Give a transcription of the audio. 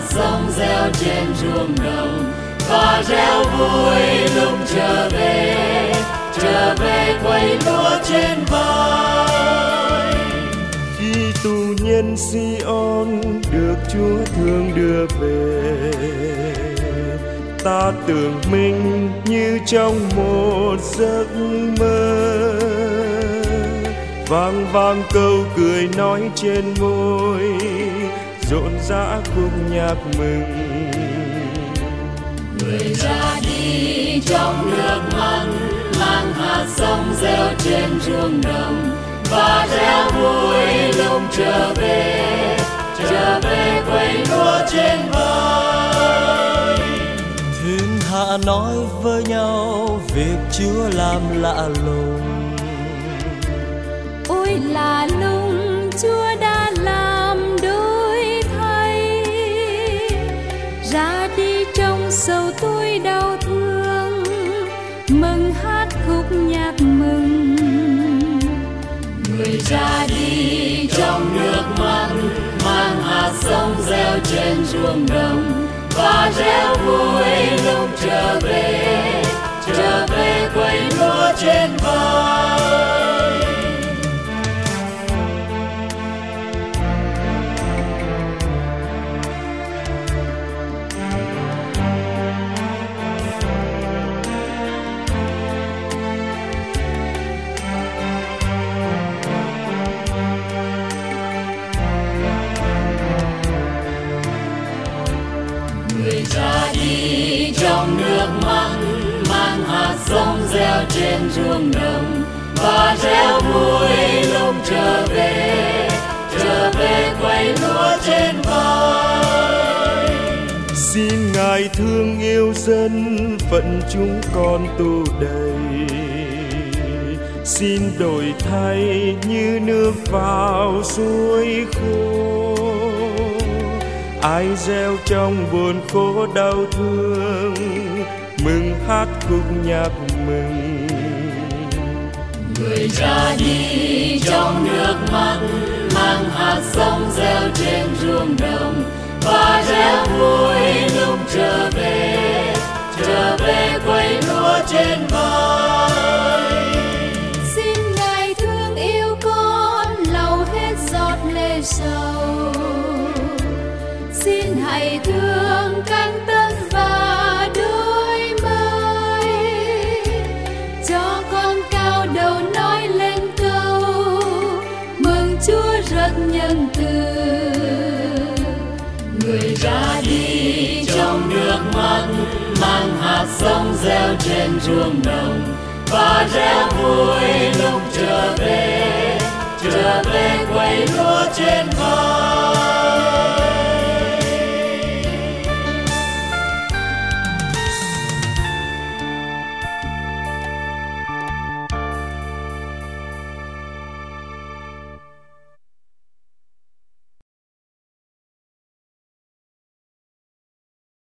giống gieo trên ruộng đồng và reo vui lúc trở về quay lúa trên vai. Khi tù nhân Sion được Chúa thương đưa về, ta tưởng mình như trong một giấc mơ. Vang vang câu cười nói trên môi, rộn rã khúc nhạc mừng. Người ra đi trong nước mặn, mang hạt giống gieo trên ruộng đồng và reo vui lúc trở về quay lúa trên vai. Thiên hạ nói với nhau việc Chúa làm lạ lùng. Ôi lạ lùng, Chúa đã làm đổi thay. Ra đi trong sầu tôi đau thương, mừng hát khúc nhạc mừng. Người ra đi trong nước mặn, mang hạt giống gieo trên ruộng đồng và reo vui lúc trở về quay lúa trên vai. Người ra đi trong nước mặn, mang hạt giống gieo trên ruộng đồng và reo vui lúc trở về quay lúa trên vai. Xin Ngài thương yêu dân phận chúng con tù đầy. Xin đổi thay như nước vào suối khô. Ai gieo trong buồn khổ đau thương, mừng hát khúc nhạc mừng. Người ra đi trong nước mặn, mang hạt giống gieo trên ruộng đồng và reo vui lúc trở về quay lúa trên vai. Xin Ngài thương yêu con, lau hết giọt lệ sầu. Xin hãy thương căng tân và đôi môi, cho con cao đầu nói lên câu mừng Chúa rất nhân từ. Người ra đi trong nước mặn, mang hạt giống gieo trên ruộng đồng và reo vui lúc trở về quay lúa trên vai.